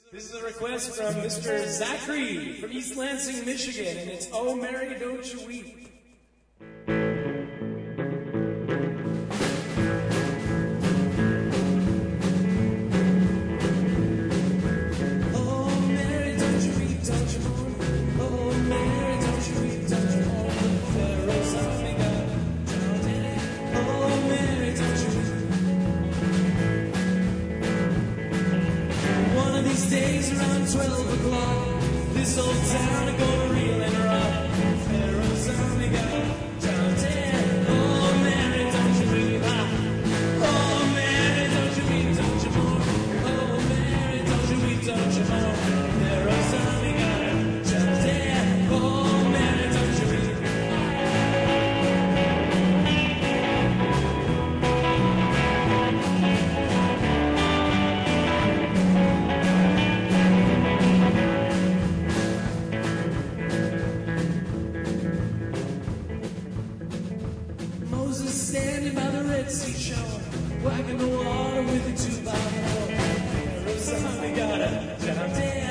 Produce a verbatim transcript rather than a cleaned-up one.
This is a request from Mister Zachary from East Lansing, Michigan, and it's Oh Mary, Don't You Weep. Days around twelve o'clock, this old town is gonna reel and rock. Pharaoh's army got down dead. Oh Mary, don't you weep, oh Mary, don't you weep, don't you mourn. Oh Mary, don't you weep, don't you mourn. Pharaoh's army got down dead. Oh Mary, don't you weep. Standing by the Red Sea shore, whacking the water with a two by four. Pharaoh's army got a down dead.